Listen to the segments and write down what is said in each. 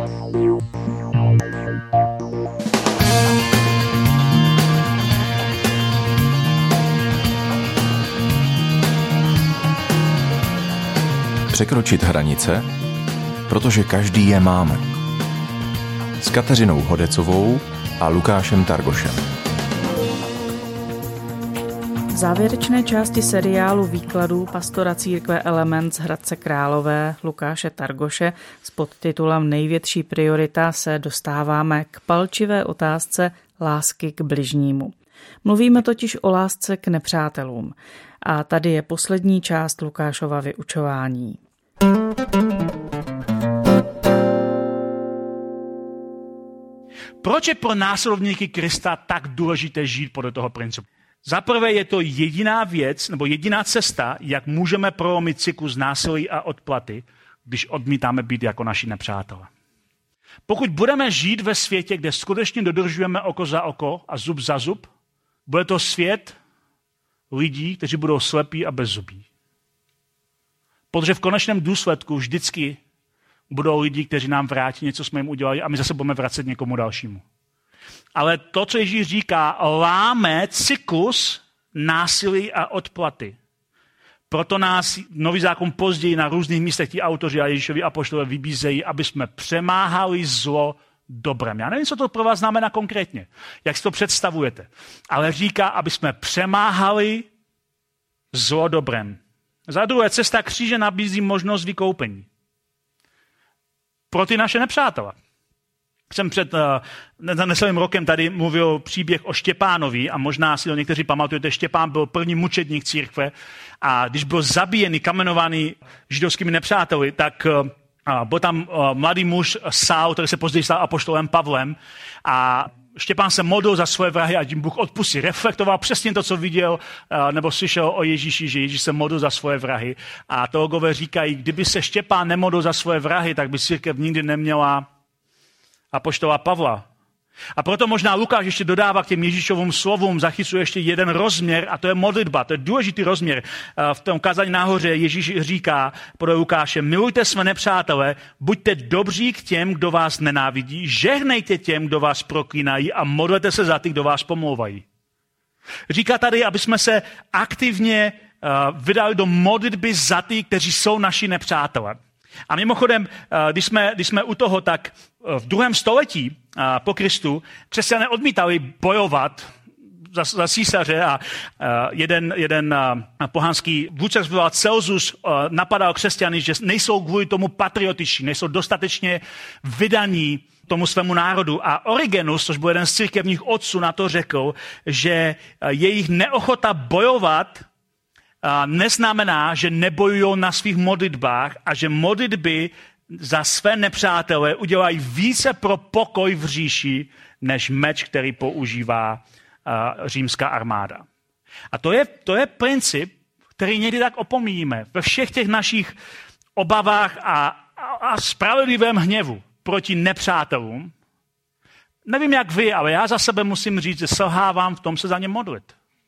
Překročit hranice, protože každý je máme. S Kateřinou Hodecovou a Lukášem Targošem. V závěrečné části seriálu výkladů pastora církve Element z Hradce Králové Lukáše Targoše s podtitulem Největší priorita se dostáváme k palčivé otázce lásky k bližnímu. Mluvíme totiž o lásce k nepřátelům. A tady je poslední část Lukášova vyučování. Proč je pro následovníky Krista tak důležité žít podle toho principu? Za prvé je to jediná věc, nebo jediná cesta, jak můžeme prolomit cyklus násilí a odplaty, když odmítáme být jako naši nepřátelé. Pokud budeme žít ve světě, kde skutečně dodržujeme oko za oko a zub za zub, bude to svět lidí, kteří budou slepí a bezzubí. Protože v konečném důsledku vždycky budou lidi, kteří nám vrátí něco, co jsme jim udělali a my zase budeme vracet někomu dalšímu. Ale to, co Ježíš říká, láme cyklus násilí a odplaty. Proto nás Nový zákon později na různých místech ti autoři a Ježíšovi apoštolové vybízejí, aby jsme přemáhali zlo dobrem. Já nevím, co to pro vás znamená konkrétně, jak si to představujete, ale říká, aby jsme přemáhali zlo dobrem. Za druhé, cesta kříže nabízí možnost vykoupení. Pro ty naše nepřátele. Jsem před necelým rokem tady mluvil příběh o Štěpánovi a možná si to někteří pamatujete, Štěpán byl první mučedník církve a když byl zabíjený, kamenovaný židovskými nepřáteli, tak byl tam mladý muž Saul, který se později stal apoštolem Pavlem a Štěpán se modlil za svoje vrahy a jim Bůh odpustí. Reflektoval přesně to, co viděl nebo slyšel o Ježíši, že Ježíš se modlil za svoje vrahy. A teologové říkají, kdyby se Štěpán nemodlil za svoje vrahy, tak by církev nikdy neměla apoštola Pavla. A proto možná Lukáš ještě dodává k těm Ježíšovým slovům, zachycuje ještě jeden rozměr a to je modlitba. To je důležitý rozměr. V tom kázání nahoře Ježíš říká podle Lukáše, milujte své nepřátele, buďte dobří k těm, kdo vás nenávidí, žehnejte těm, kdo vás proklínají a modlete se za ty, kdo vás pomlouvají. Říká tady, aby jsme se aktivně vydali do modlitby za ty, kteří jsou naši nepřátelé. A mimochodem, když jsme u toho, tak v 2. století po Kristu křesťané odmítali bojovat za císaře a jeden pohanský vůdce Celsus napadal křesťany, že nejsou kvůli tomu patriotiční, nejsou dostatečně vydaní tomu svému národu. A Origenus, což byl jeden z církevních otců, na to řekl, že jejich neochota bojovat neznamená, že nebojují na svých modlitbách a že modlitby za své nepřátele udělají více pro pokoj v říši, než meč, který používá římská armáda. A to je princip, který někdy tak opomíjíme. Ve všech těch našich obavách a spravedlivém hněvu proti nepřátelům. Nevím, jak vy, ale já za sebe musím říct, že selhávám v tom se za ně modlit.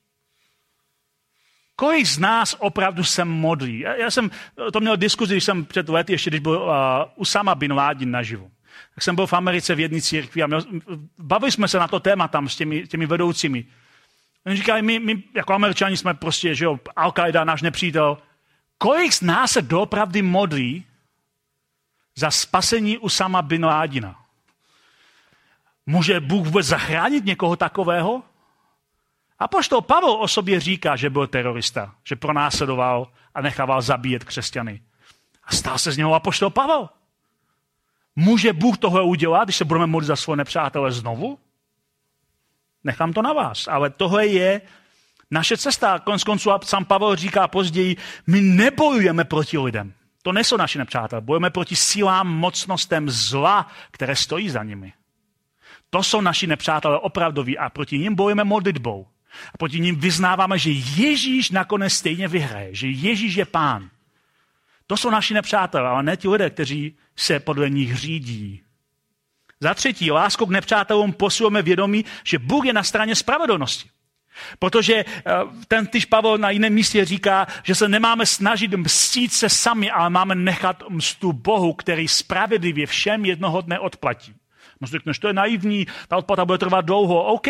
Kolik z nás opravdu se modlí? Já jsem to měl diskuzi, když jsem před lety, ještě když byl Usama bin Laden naživu. Tak jsem byl v Americe v jedné církvi a bavili jsme se na to téma tam s těmi vedoucími. Oni říkali, my jako Američani jsme prostě, že jo, Al-Qaida, náš nepřítel. Kolik z nás se doopravdy modlí za spasení Usama bin Ladena? Může Bůh vůbec zachránit někoho takového? Apoštol Pavel o sobě říká, že byl terorista, že pronásledoval a nechával zabíjet křesťany. A stal se z něho apoštol Pavel. Může Bůh tohle udělat, když se budeme modlit za svoje nepřátele znovu? Nechám to na vás, ale tohle je naše cesta. Konec konců sám Pavel říká později, my nebojujeme proti lidem. To nejsou naši nepřátelé. Bojujeme proti sílám, mocnostem zla, které stojí za nimi. To jsou naši nepřátelé opravdoví a proti nim bojujeme modlitbou. A proti nim vyznáváme, že Ježíš nakonec stejně vyhraje, že Ježíš je Pán. To jsou naši nepřátelé, ale ne ti lidé, kteří se podle nich řídí. Za třetí, láskou k nepřátelům posilujeme vědomí, že Bůh je na straně spravedlnosti. Protože týž Pavel na jiném místě říká, že se nemáme snažit mstít se sami, ale máme nechat mstu Bohu, který spravedlivě všem jednoho dne odplatí. No řekneš, to je naivní, ta odplata bude trvat dlouho. OK.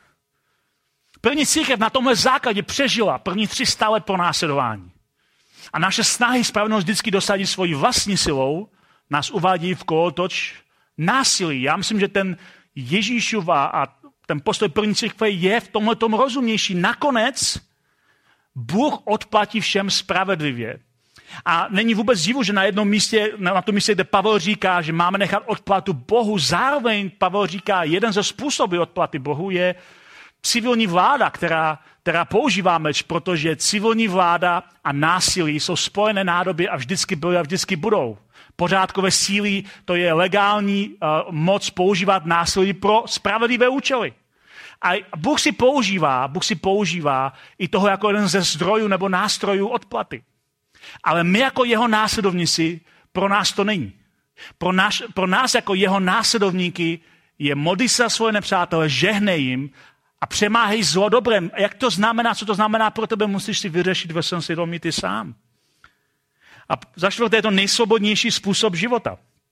První církev na tomhle základě přežila první 300 let pronásledování. A naše snahy spravedlnost vždycky dosadit svojí vlastní silou nás uvádí v kolotoč násilí. Já myslím, že ten Ježíšův a ten postoj první církve je v tomhletom rozumnější. Nakonec Bůh odplatí všem spravedlivě. A není vůbec divu, že na tom místě, kde Pavel říká, že máme nechat odplatu Bohu, zároveň Pavel říká, jeden ze způsobů odplaty Bohu je civilní vláda, která používá meč, protože civilní vláda a násilí jsou spojené nádoby a vždycky byly a vždycky budou. Pořádkové síly, to je legální moc používat násilí pro spravedlivé účely. A Bůh si používá i toho jako jeden ze zdrojů nebo nástrojů odplaty. Ale my jako jeho následovníci, pro nás to není. Pro nás jako jeho následovníky je modli se za svoje nepřátele, žehnej jim a přemáhej zlo dobrem. A jak to znamená, co to znamená pro tebe, musíš si vyřešit ve svém svědomí ty sám. A za čtvrté je to nejsvobodnější způsob života.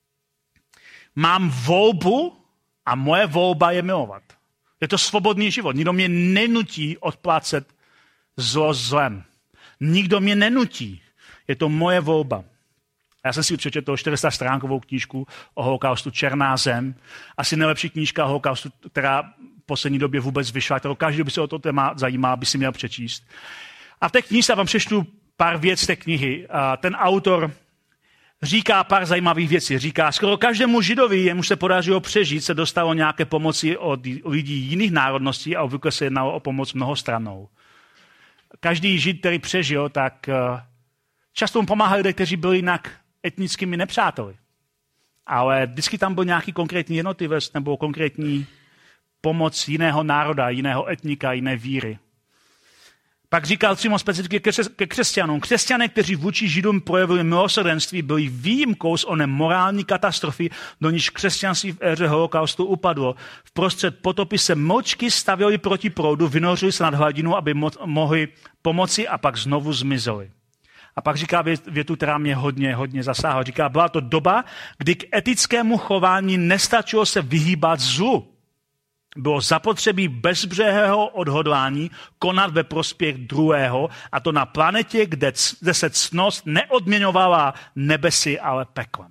Mám volbu a moje volba je milovat. Je to svobodný život. Nikdo mě nenutí odplácet zlo zlem. Nikdo mě nenutí. Je to moje volba. Já jsem si přečetl 400stránkovou knížku o holokaustu Černá zem. Asi nejlepší knížka o holokaustu, která v poslední době vůbec vyšla, kterou každý, kdo by se o to téma zajímal, by si měl přečíst. A v té knížce vám přečtu pár věc z té knihy. A ten autor říká pár zajímavých věcí. Říká, skoro každému Židovi, jemuž se podařilo přežít, se dostalo nějaké pomoci od lidí jiných národností a obvykle se jednalo o pomoc mnohostrannou. Každý Žid, který přežil, tak často mu pomáhali lidé, kteří byli jinak etnickými nepřáteli. Ale vždycky tam byl nějaký konkrétní jednotlivec nebo konkrétní pomoc jiného národa, jiného etnika, jiné víry. Pak říkal přímo specificky ke křesťanům. Křesťané, kteří vůči Židům projevili milosrdenství, byli výjimkou z oné morální katastrofy, do níž křesťanství v éře holokaustu upadlo. Vprostřed potopy se mlčky stavěli proti proudu, vynořili se nad hladinu, aby mohli pomoci a pak znovu zmizeli. A pak říká větu, která mě hodně zasáhla. Říká, byla to doba, kdy k etickému chování nestačilo se vyhýbat zlu. Bylo zapotřebí bezbřehého odhodlání konat ve prospěch druhého, a to na planetě, kde se ctnost neodměňovala nebesy, ale peklem.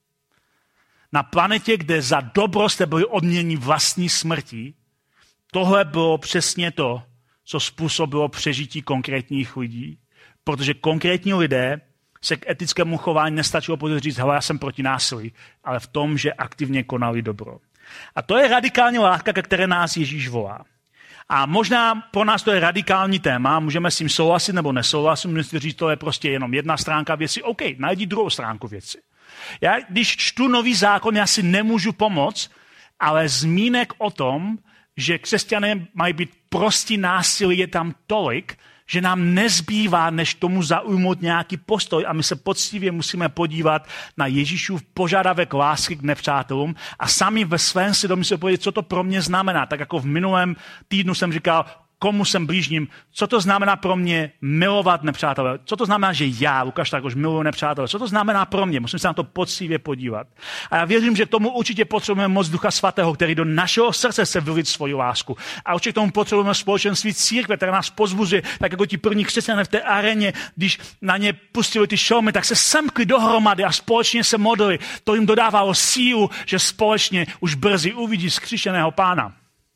Na planetě, kde za dobro jste byli odměněni vlastní smrtí, tohle bylo přesně to, co způsobilo přežití konkrétních lidí, protože konkrétní lidé se k etickému chování nestačilo pouze říct, hele, já jsem proti násilí, ale v tom, že aktivně konali dobro. A to je radikální látka, ke které nás Ježíš volá. A možná pro nás to je radikální téma, můžeme s tím souhlasit nebo nesouhlasit, můžeme říct, to je prostě jenom jedna stránka věci. OK, najdi druhou stránku věci. Já, když čtu Nový zákon, já si nemůžu pomoct, ale zmínek o tom, že křesťané mají být prostí násilí, je tam tolik, že nám nezbývá, než tomu zaujmout nějaký postoj a my se poctivě musíme podívat na Ježíšův požadavek lásky k nepřátelům a sami ve svém svědomí se podívat, co to pro mě znamená. Tak jako v minulém týdnu jsem říkal, komu jsem blížním, co to znamená pro mě milovat nepřátele, co to znamená, že já, Lukáš Targoš, miluji nepřátele, co to znamená pro mě, musím se na to poctivě podívat. A já věřím, že k tomu určitě potřebujeme moc Ducha Svatého, který do našeho srdce se vylít svoji lásku. A určitě k tomu potřebujeme společenství církve, která nás pozbuzuje, tak jako ti první křesťané v té aréně, když na ně pustili ty šelmy, tak se semkli dohromady a společně se modlili. To jim dodávalo sílu, že společně už brzy uvidí zkříšeného Pána.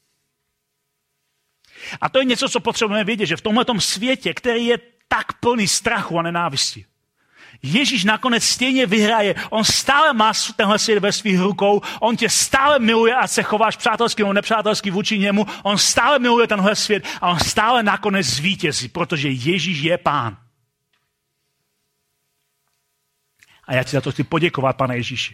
A to je něco, co potřebujeme vědět, že v tomhletom světě, který je tak plný strachu a nenávisti, Ježíš nakonec stejně vyhraje. On stále má tenhle svět ve svých rukou, on tě stále miluje a se chováš přátelsky nebo nepřátelsky vůči němu, on stále miluje tenhle svět a on stále nakonec zvítězí, protože Ježíš je Pán. A já ti za to chci poděkovat, Pane Ježíši.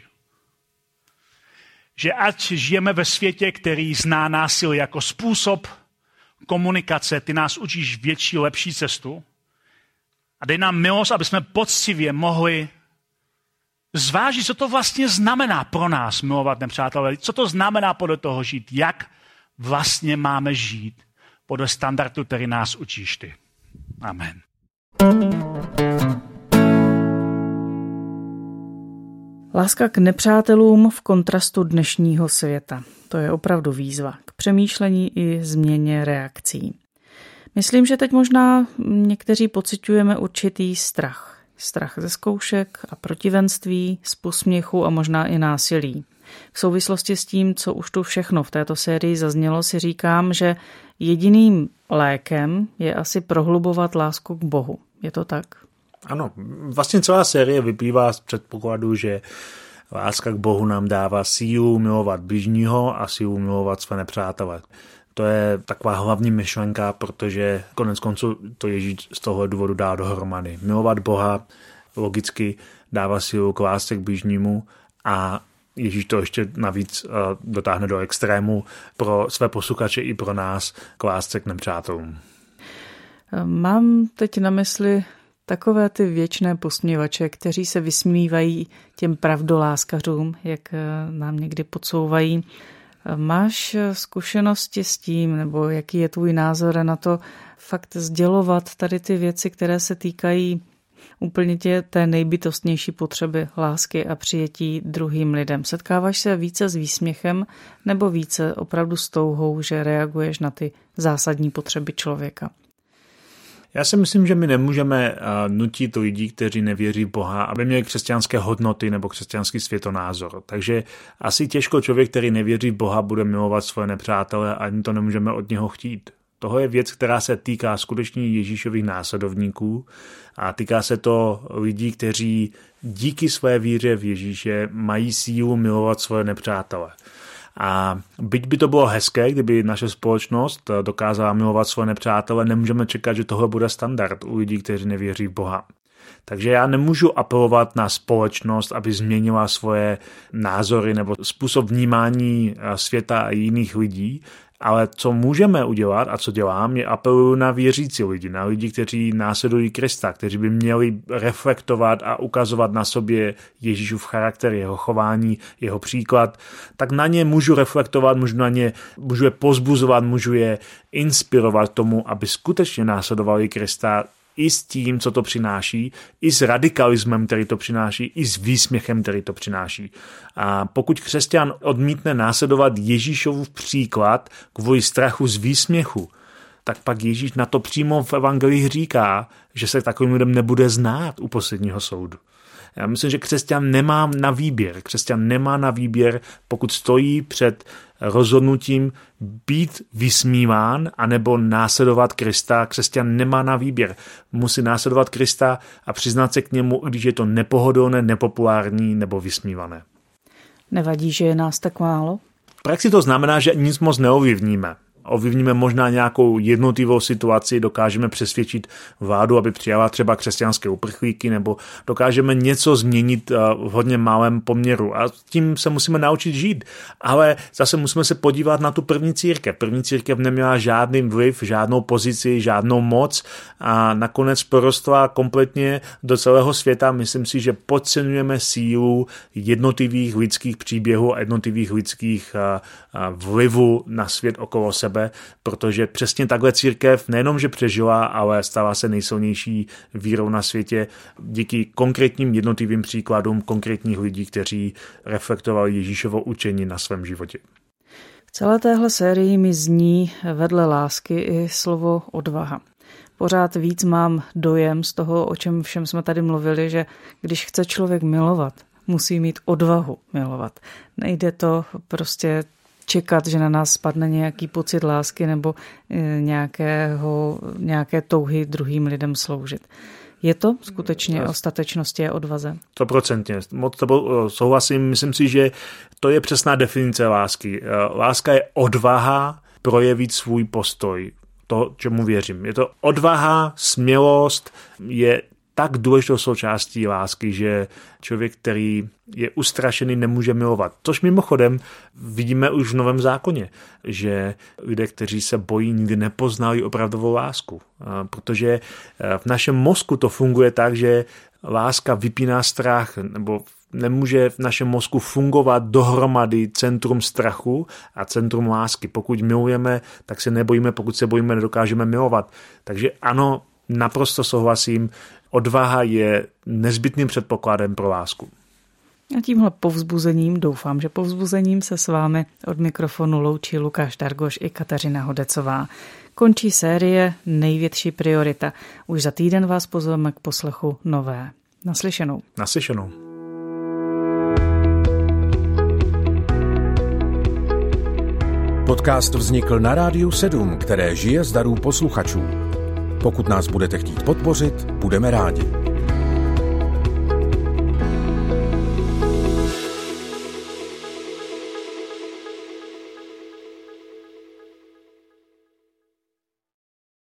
Že ať žijeme ve světě, který zná násilí jako způsob komunikace, ty nás učíš větší, lepší cestu a dej nám milost, aby jsme poctivě mohli zvážit, co to vlastně znamená pro nás milovat nepřátele, co to znamená podle toho žít, jak vlastně máme žít podle standardu, který nás učíš ty. Amen. Láska k nepřátelům v kontrastu dnešního světa. To je opravdu výzva k přemýšlení i změně reakcí. Myslím, že teď možná někteří pociťujeme určitý strach. Strach ze zkoušek a protivenství, z posměchu a možná i násilí. V souvislosti s tím, co už tu všechno v této sérii zaznělo, si říkám, že jediným lékem je asi prohlubovat lásku k Bohu. Je to tak? Ano, vlastně celá série vyplývá z předpokladu, že láska k Bohu nám dává sílu milovat bližního a sílu milovat své nepřátele. To je taková hlavní myšlenka, protože konec konců to Ježíš z toho důvodu dá dohromady. Milovat Boha logicky dává sílu k lásce k bližnímu a Ježíš to ještě navíc dotáhne do extrému pro své posluchače i pro nás k lásce k nepřátelům. Mám teď na mysli takové ty věčné posměvače, kteří se vysmívají těm pravdoláskařům, jak nám někdy podsouvají. Máš zkušenosti s tím, nebo jaký je tvůj názor na to fakt sdělovat tady ty věci, které se týkají úplně té nejbytostnější potřeby lásky a přijetí druhým lidem? Setkáváš se více s výsměchem nebo více opravdu s touhou, že reaguješ na ty zásadní potřeby člověka? Já si myslím, že my nemůžeme nutit lidi, kteří nevěří v Boha, aby měli křesťanské hodnoty nebo křesťanský světonázor. Takže asi těžko člověk, který nevěří v Boha, bude milovat svoje nepřátele a ani to nemůžeme od něho chtít. Toho je věc, která se týká skutečně Ježíšových následovníků a týká se to lidí, kteří díky své víře v Ježíše mají sílu milovat svoje nepřátele. A byť by to bylo hezké, kdyby naše společnost dokázala milovat svoje nepřátele, nemůžeme čekat, že tohle bude standard u lidí, kteří nevěří v Boha. Takže já nemůžu apelovat na společnost, aby změnila svoje názory nebo způsob vnímání světa a jiných lidí, ale co můžeme udělat a co dělám, je apeluju na věřící lidi, na lidi, kteří následují Krista, kteří by měli reflektovat a ukazovat na sobě Ježíšův charakter, jeho chování, jeho příklad, tak na ně můžu reflektovat, můžu je pozbuzovat, můžu je inspirovat tomu, aby skutečně následovali Krista i s tím, co to přináší, i s radikalismem, který to přináší, i s výsměchem, který to přináší. A pokud křesťan odmítne následovat Ježíšův příklad kvůli strachu z výsměchu, tak pak Ježíš na to přímo v evangelii říká, že se takovým lidem nebude znát u posledního soudu. Já myslím, že křesťan nemá na výběr. Křesťan nemá na výběr, pokud stojí před rozhodnutím být vysmíván anebo následovat Krista. Křesťan nemá na výběr. Musí následovat Krista a přiznat se k němu, když je to nepohodlné, nepopulární nebo vysmívané. Nevadí, že je nás tak málo? V praxi to znamená, že nic moc neovlivníme. Ovlivníme možná nějakou jednotlivou situaci, dokážeme přesvědčit vládu, aby přijala třeba křesťanské uprchlíky, nebo dokážeme něco změnit v hodně malém poměru. A tím se musíme naučit žít. Ale zase musíme se podívat na tu první církev. První církev neměla žádný vliv, žádnou pozici, žádnou moc a nakonec porostla kompletně do celého světa. Myslím si, že podceňujeme sílu jednotlivých lidských příběhů a jednotlivých lidských vlivů na svět okolo sebe, protože přesně takhle církev nejenom, že přežila, ale stala se nejsilnější vírou na světě díky konkrétním jednotlivým příkladům konkrétních lidí, kteří reflektovali Ježíšovo učení na svém životě. V celé téhle sérii mi zní vedle lásky i slovo odvaha. Pořád víc mám dojem z toho, o čem všem jsme tady mluvili, že když chce člověk milovat, musí mít odvahu milovat. Nejde to prostě čekat, že na nás spadne nějaký pocit lásky nebo nějaké touhy druhým lidem sloužit. Je to skutečně o statečnosti a odvaze? 100%. Moc to souhlasím. Myslím si, že to je přesná definice lásky. Láska je odvaha projevit svůj postoj. To, čemu věřím. Je to odvaha, smělost, je tak důležitou součástí lásky, že člověk, který je ustrašený, nemůže milovat. Což mimochodem vidíme už v Novém zákoně, že lidé, kteří se bojí, nikdy nepoznali opravdovou lásku. Protože v našem mozku to funguje tak, že láska vypíná strach, nebo nemůže v našem mozku fungovat dohromady centrum strachu a centrum lásky. Pokud milujeme, tak se nebojíme, pokud se bojíme, nedokážeme milovat. Takže ano, naprosto souhlasím, odvaha je nezbytným předpokladem pro lásku. A tímhle povzbuzením, doufám, že povzbuzením se s vámi od mikrofonu loučí Lukáš Targoš i Kateřina Hodecová. Končí série Největší priorita. Už za týden vás pozveme k poslechu nové. Naslyšenou. Naslyšenou. Podcast vznikl na Rádiu 7, které žije z darů posluchačů. Pokud nás budete chtít podpořit, budeme rádi.